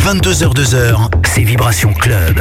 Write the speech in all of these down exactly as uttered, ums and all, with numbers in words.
vingt-deux heures deux heures, c'est Vibration Club.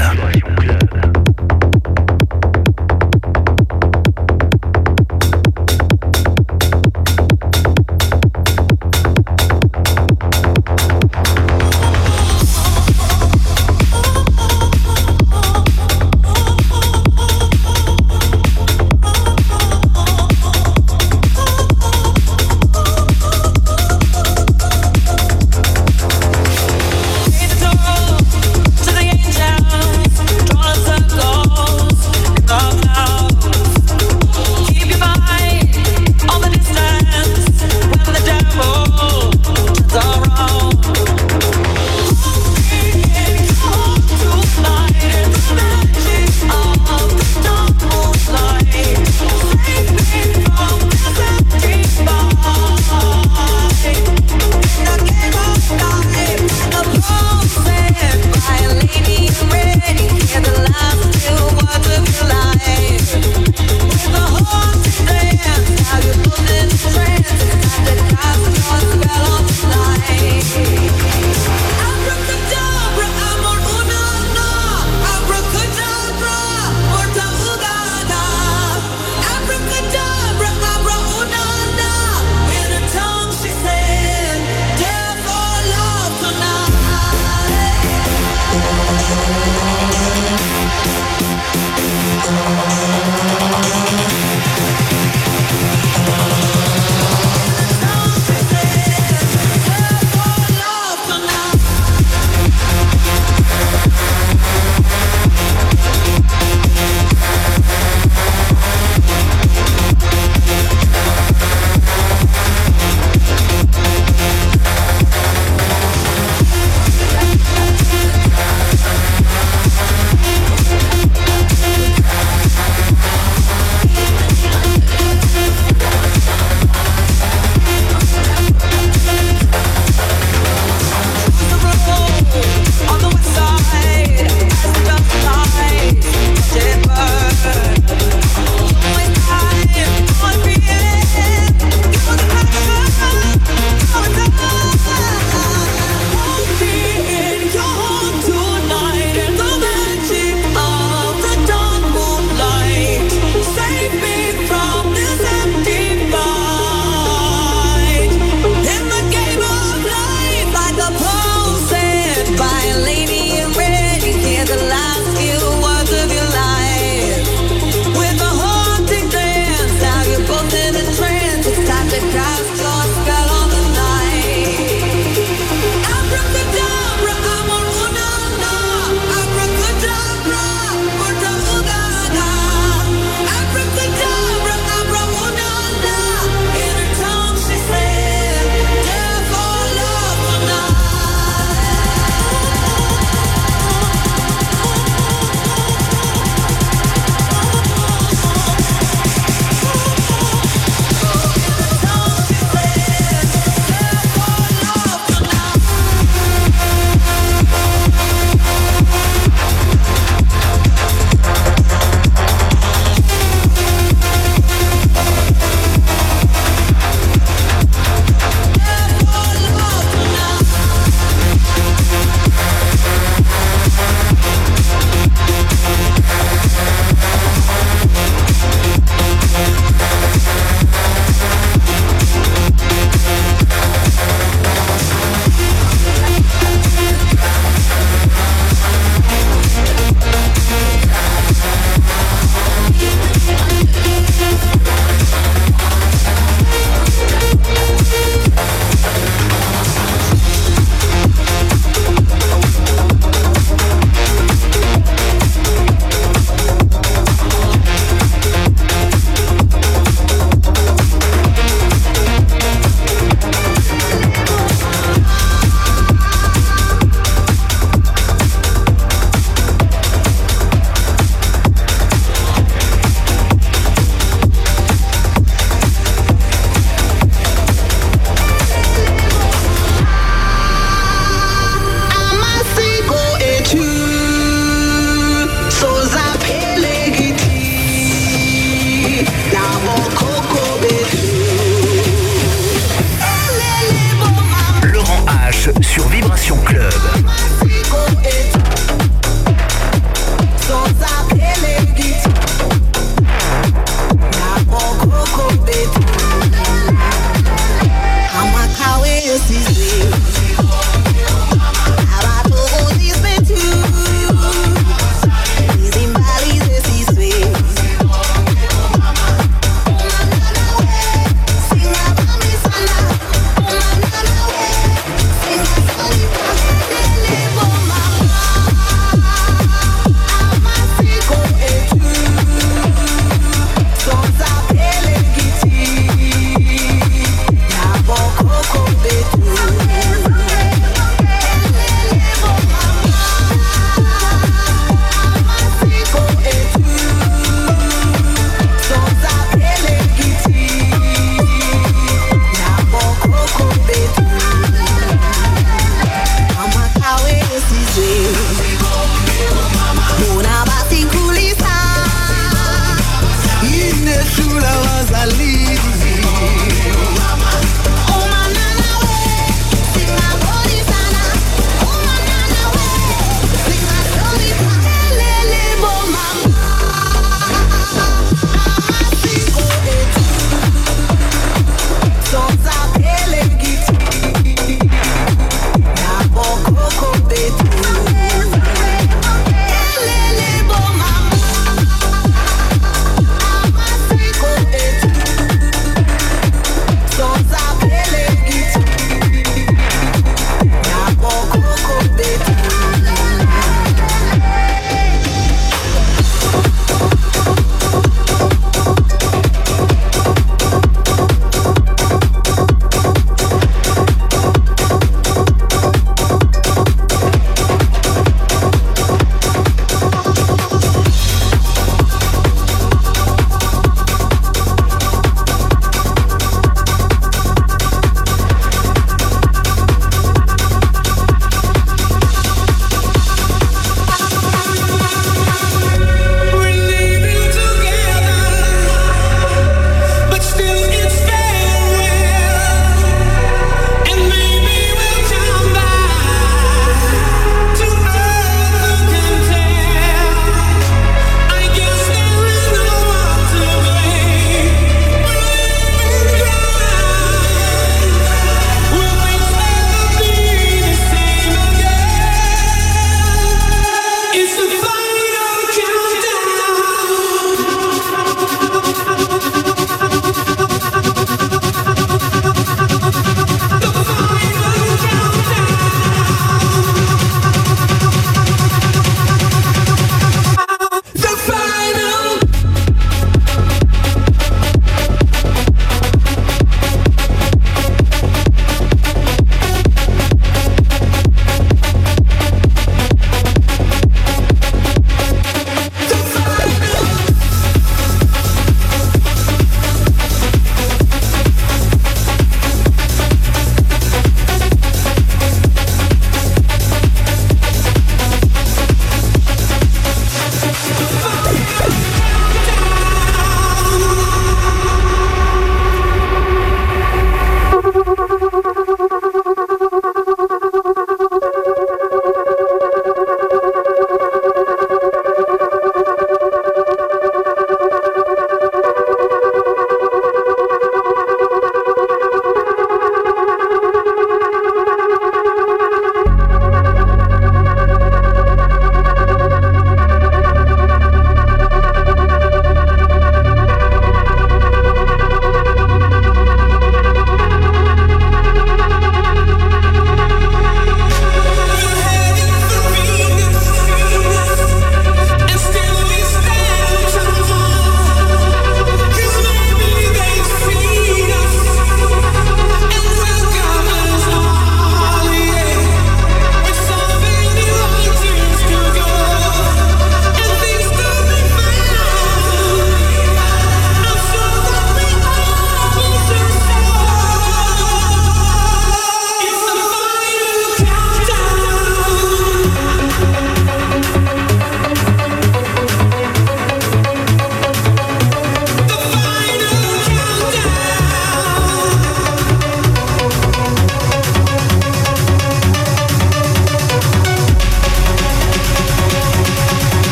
To the angels, draw a circle.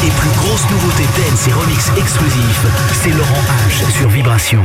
Les plus grosses nouveautés dance et remix exclusifs, c'est Laurent H sur Vibration.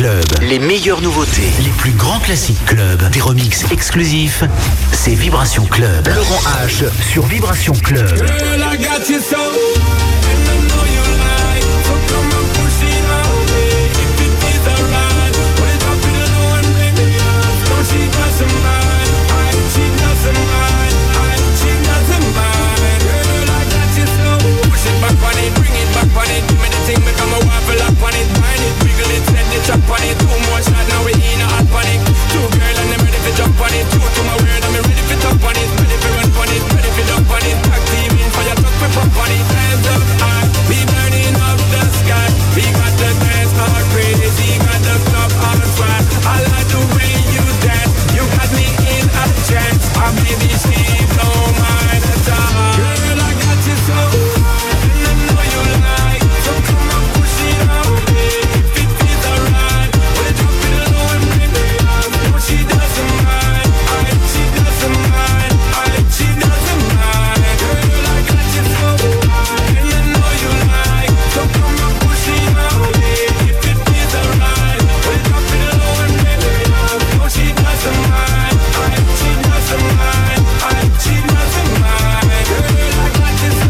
Club. Les meilleures nouveautés, les plus grands classiques club, des remixes exclusifs, c'est Vibration Club. Laurent H sur Vibration Club. Girl, I got you so, and I know you like, so come and push it on me. If it is alright, put it up in the low and bring me up. No, she doesn't mind, I, she doesn't mind, I, she doesn't mind. Girl, I got you so, push it back on it, bring it back on it. Give me the thing, make a waffle up on it, bind it, wiggle it, set the chop on it. Two more shots, now we in a hot panic. Two girl and I'm ready for jump on it. Two to my word, I'm ready for jump on it. Ready for run on it, ready for jump on it. Tag team in for your truck, we pump on it. Hands up high, we burning up the sky. We got the dance all crazy, got the club on fire. I like the way you dance, you got me in a trance. My baby, she don't mind at all. Girl, I got you so, and I know you like. So come and push it on me. If it is alright, we'll drop it low and bring me up. No, she doesn't mind, I, she doesn't mind, I, she doesn't mind. Girl, I got you so, and I know you like. So come and push it on me. If it is alright, we'll drop it low and bring me up. No, she doesn't mind, I, she doesn't mind, I, she doesn't mind. Girl, I got you so.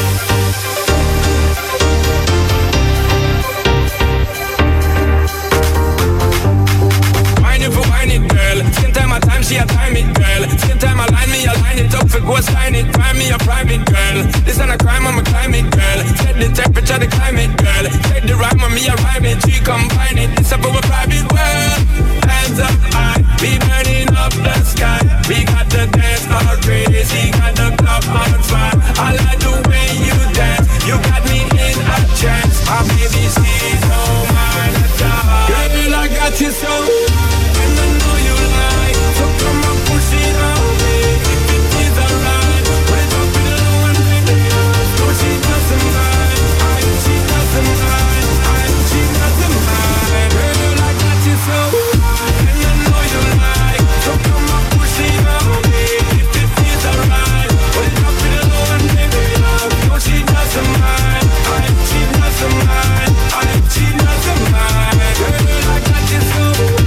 Wine it for wine it, girl. Same time I time, she a time it, girl. Same time I line me, I line it up for go sign it. Find me a private girl. This ain't a crime, I'm a climate girl. Set the temperature, the climate girl. Take the rhyme on me, I rhyme it. She combine it. This up our private world. Hands up high, we burning up the sky. We got the dance all crazy, got the club on fire. I like the way you dance. You got me in a trance. My baby, she's no mind at all. Girl, I got you so, and I know you like. So come and push it on me. If it is alright, put it up in the low and bring me up. No, she doesn't mind, I, she doesn't mind, I, she doesn't mind. Girl, I got you so, and I know you like. So come and push it on me. If it is alright, put it up in the low and bring me up. No, she doesn't mind, I, she doesn't mind, I, she doesn't mind. Girl, I got you so.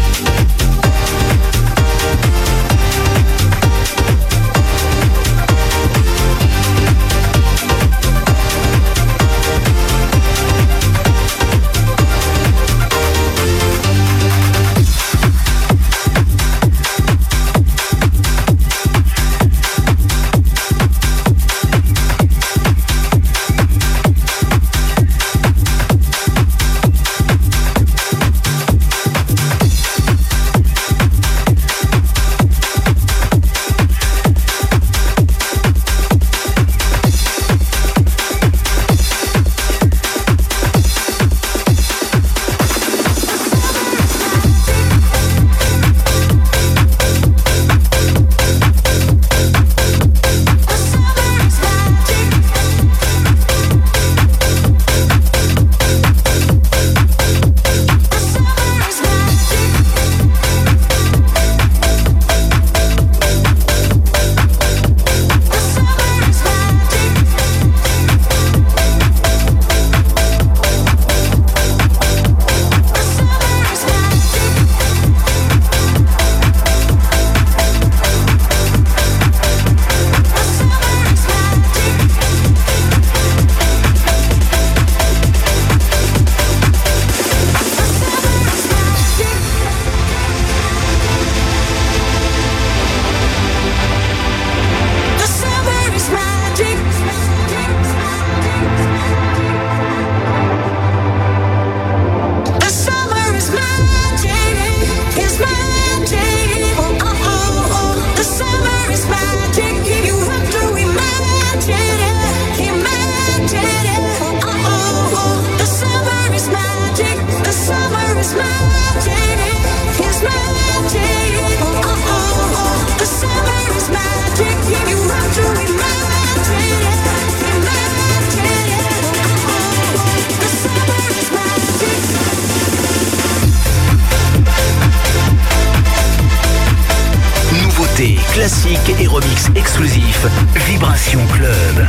Classique et remix exclusif Vibration Club.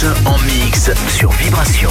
H en mix sur Vibration.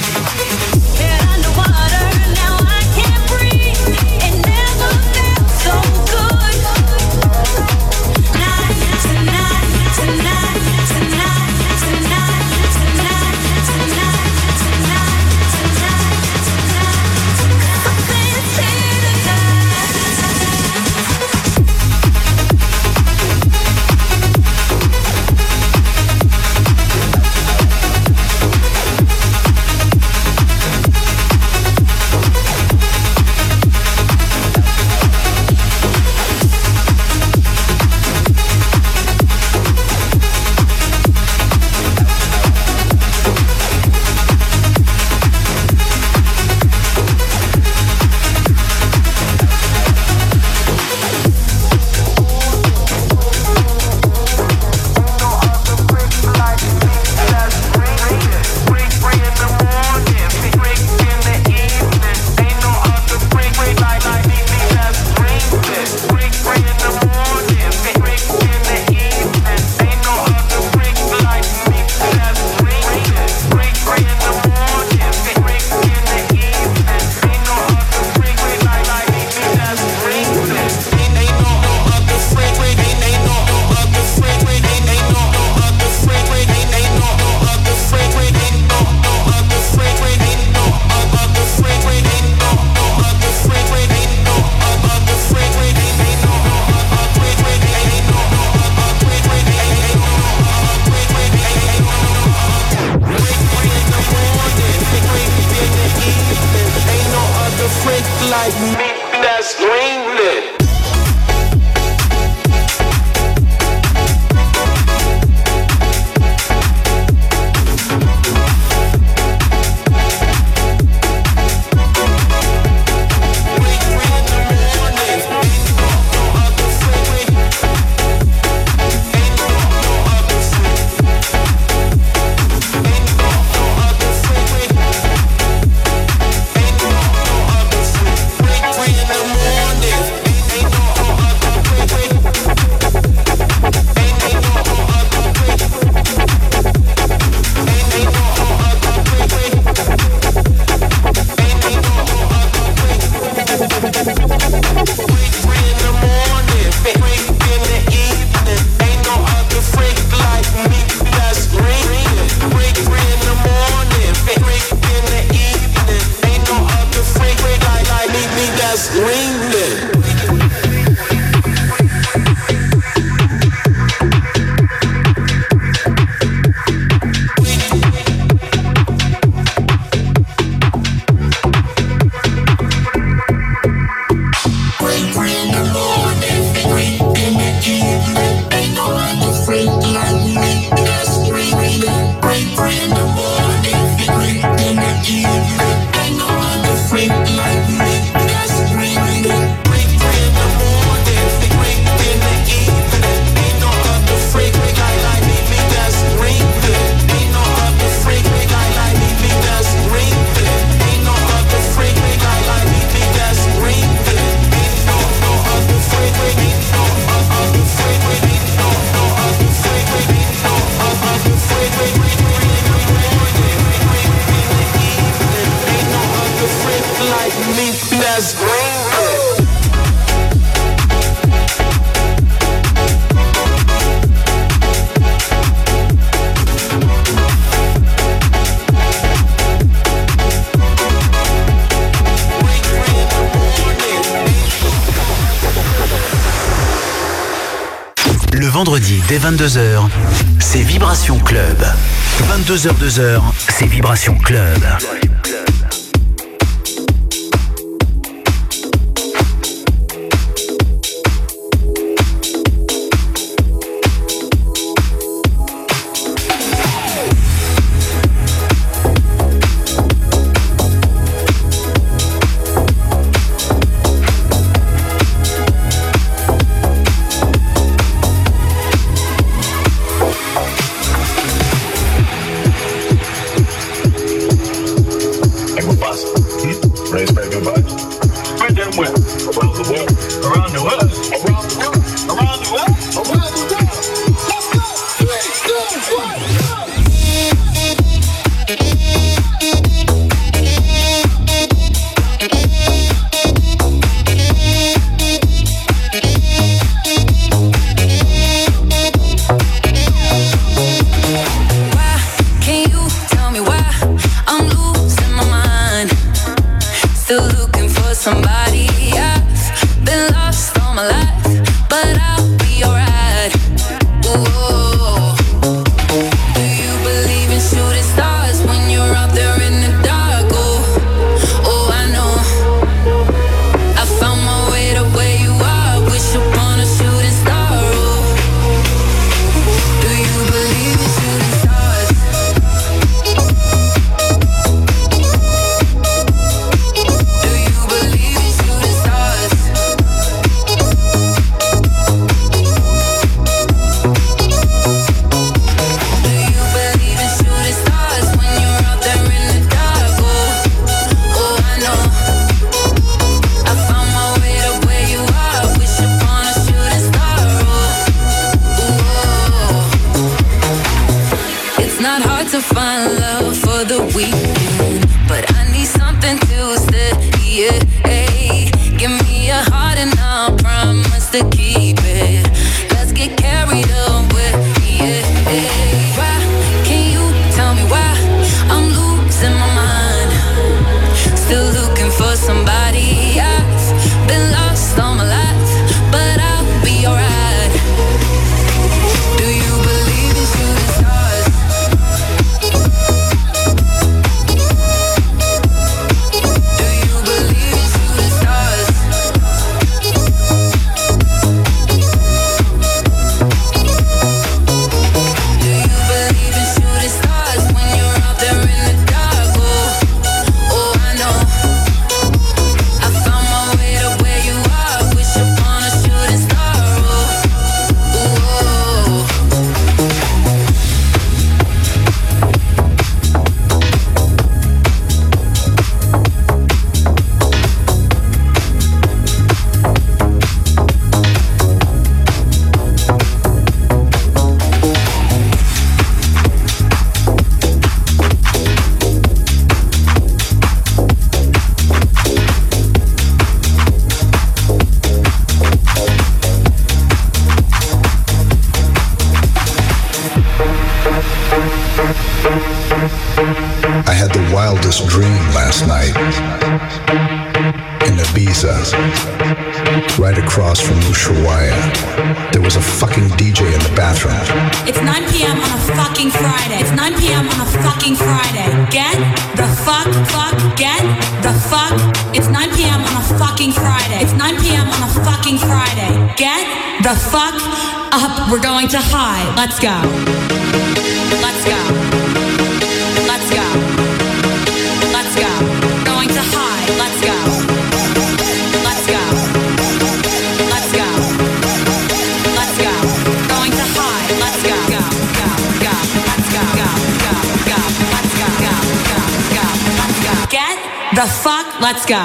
Vendredi dès vingt-deux heures, c'est Vibration Club. vingt-deux heures deux heures, c'est Vibration Club. to find love for the weekend, but I need something Tuesday. Yeah, hey. Give me a heart and I'll promise to keep it. Let's get carried away. Yeah, hey. Why can you tell me why I'm losing my mind? Still looking for somebody. I've been lost all my life, but I'll be alright. Do you believe in shooting stars? Do you believe in shooting stars? Do you believe in shooting stars when you're out there in the dark? Oh, oh, I know. I found my way to where you are. Wish upon a shooting star. Oh, oh. I had the wildest dream last night in Ibiza, right across from Ushuaia. There was a fucking D J in the bathroom. It's nine p.m. on a fucking Friday. It's nine p.m. on a fucking Friday. Get the fuck, fuck, get the fuck. It's nine p.m. on a fucking Friday. It's nine p.m. on a fucking Friday. Get the fuck up. We're going to high. Let's go. Let's go. Let's go. Let's go. Going to high. Let's go. Let's go. Let's go. Let's go. Going to high. Let's go. Go. Go. Go. Let's go. Go. Go. Go. Let's go. Go. Go. Go. Let's go. Get the fuck. Let's go.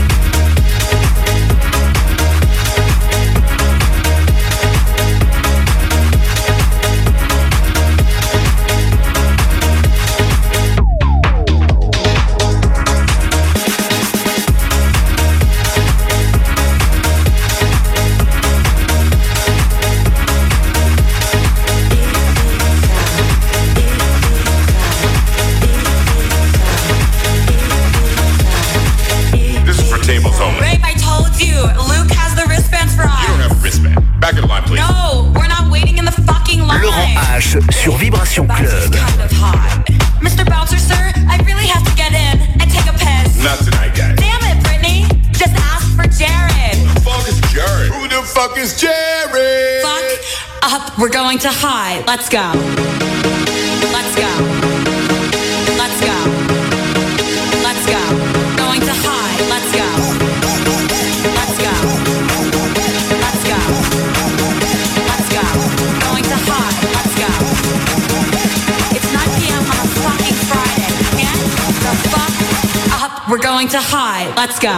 Tables only. Rape, I told you. Luke has the wristbands for us. You don't have a wristband. Back in line, please. No, we're not waiting in the fucking line. Laurent H sur Vibration Bouncer's Club. kind of hot. Mister Bouncer, sir, I really have to get in and take a piss. Not tonight, guys. Damn it, Brittany. Just ask for Jared. Who the fuck is Jared? Who the fuck is Jared? Fuck up. We're going to high. Let's go. Let's go. Let's go. Let's go. Going to high. Let's go. Let's go. Let's go. Let's go. Going to high. Let's go. It's nine p.m. on a fucking Friday. Get the fuck up. We're going to high. Let's go.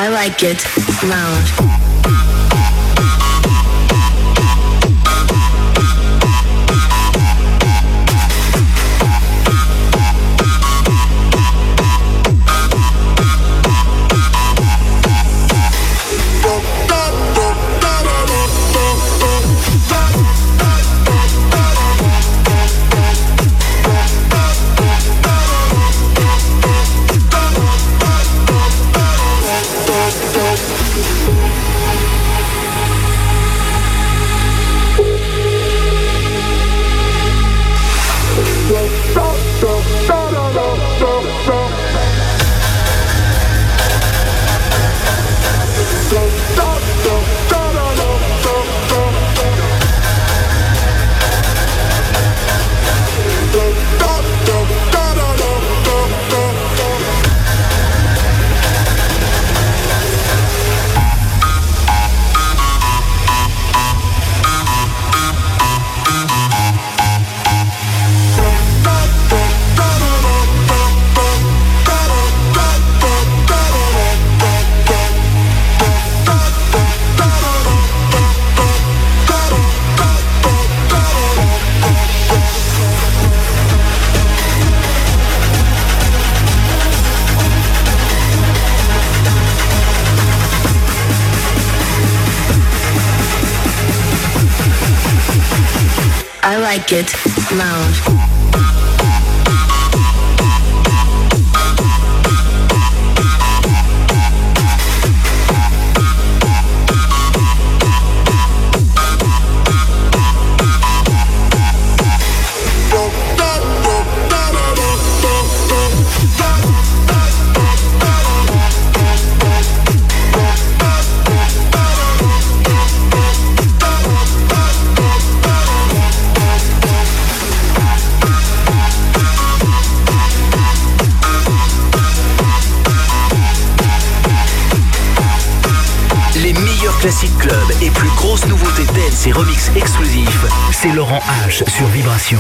I like it loud. I like it loud. Classic Club et plus grosses nouveautés dance et remix exclusifs, c'est Laurent H sur Vibration.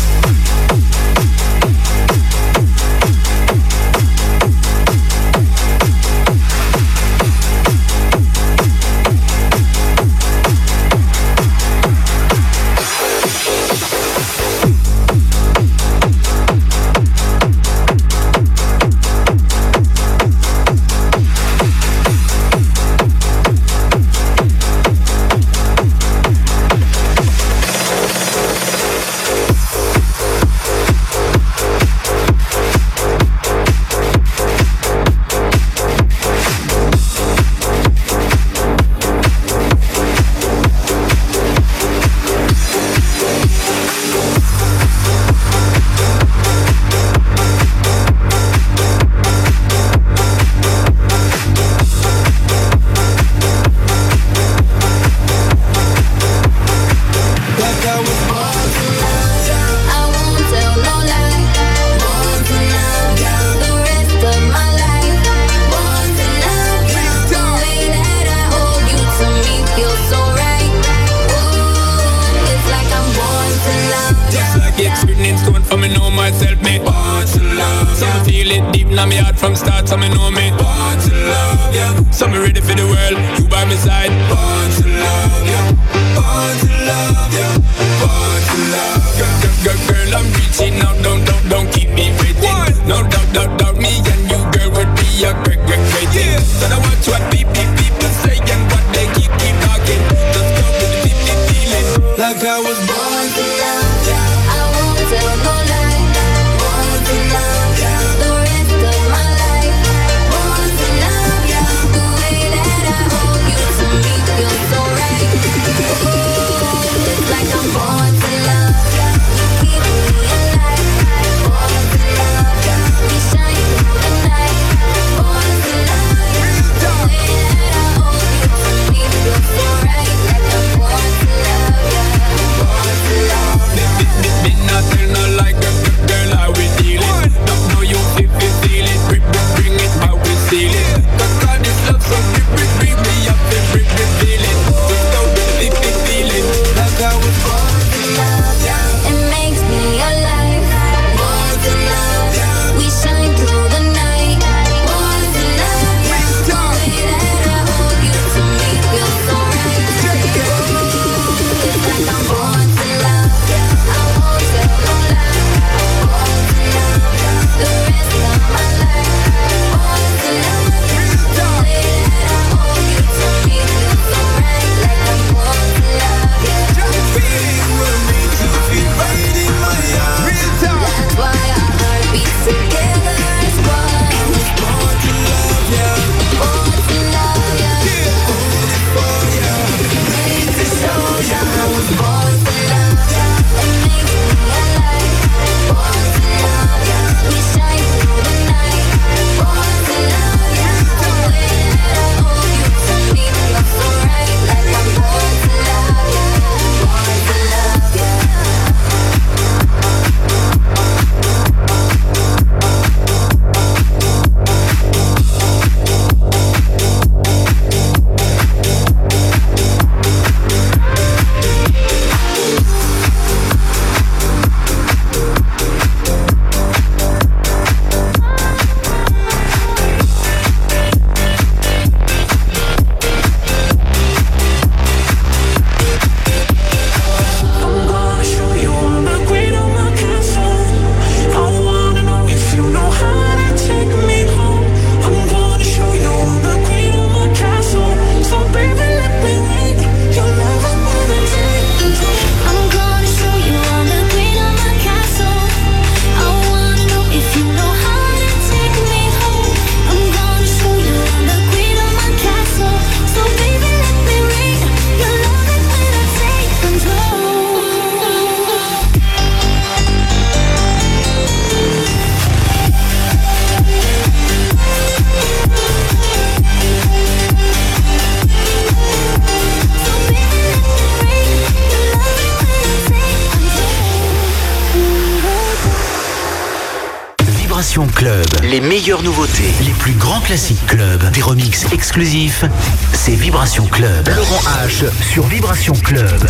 From start, so me know me. Born to love, yeah. So me ready for the world, you by my side. Born to love, yeah. Born to love, yeah. Born to love, yeah. Girl, girl, girl, I'm reaching out, don't, don't, don't keep me waiting. What? No doubt, doubt, doubt, me and you, girl, would be a great, great, great thing. Yeah. So I watch what people, people say and what they keep, keep talking. Just go with the deep, deep feeling. Like I was born to love, yeah. I won't tell no lie. Born to love, yeah. Born to love, we shine through the night. Born Les meilleures nouveautés, les plus grands classiques club, des remixes exclusifs, c'est Vibration Club. Laurent H sur Vibration Club.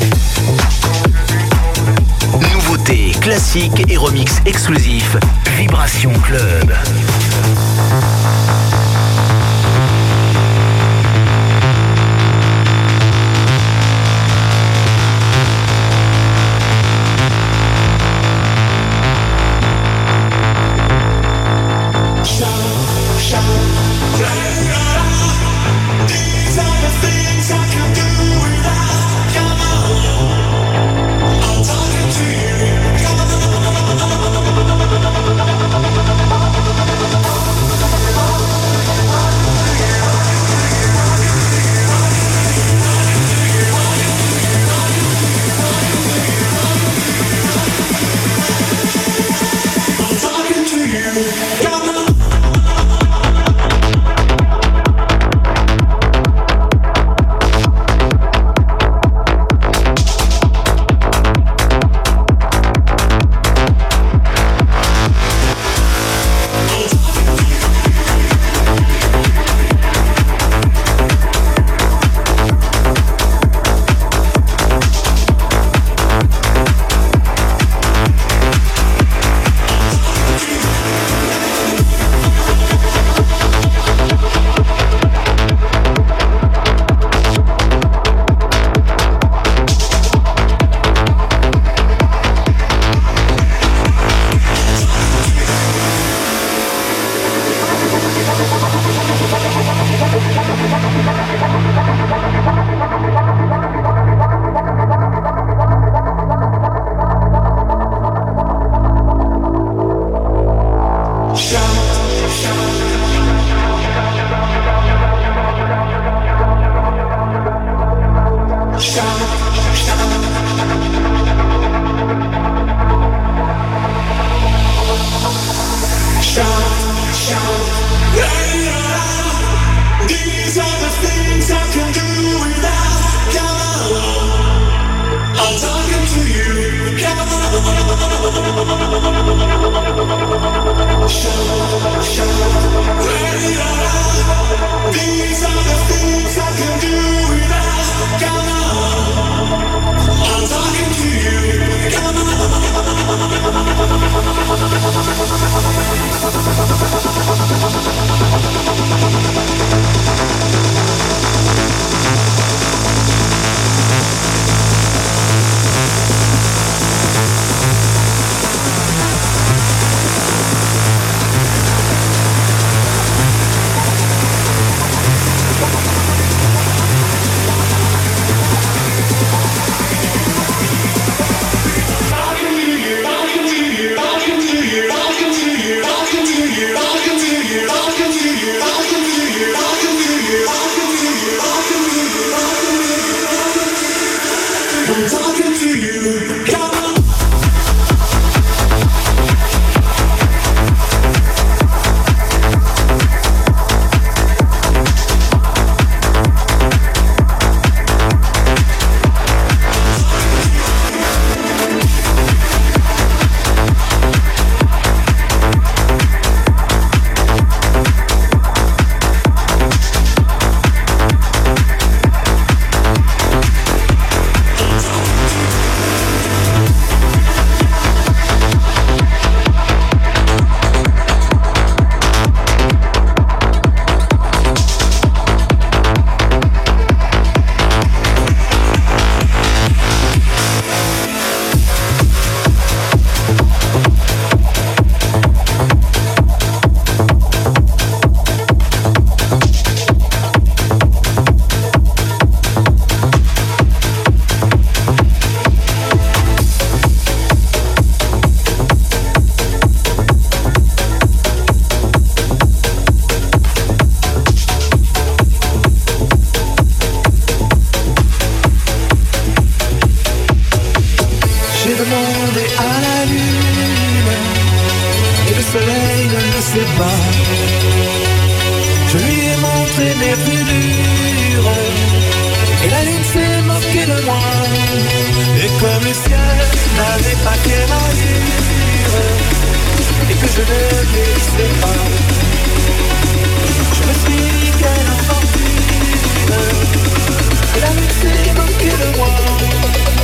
classiques et remix exclusifs. Vibration Vibration Club.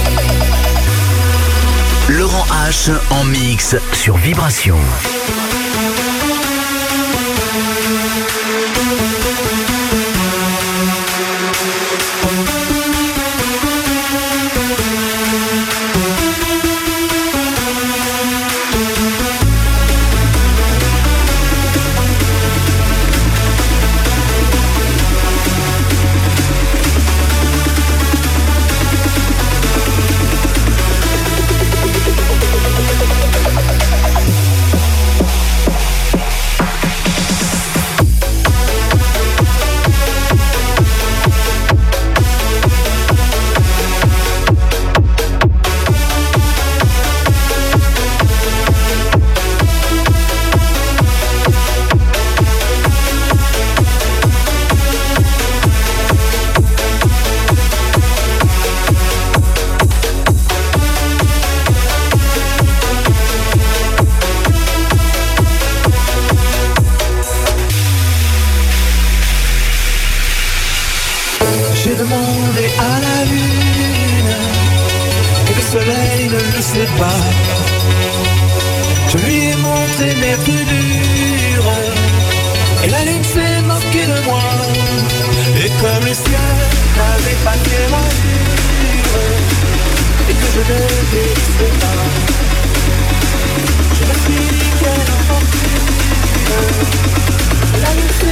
Laurent H en mix sur Vibration. soleil ne le sait pas. Je lui ai montré mes plus dures, et la lune s'est moquée de moi. Et comme le ciel n'avait pas fait ma dure, et que je ne délaissais pas, je me suis dit quelle aventure. La lune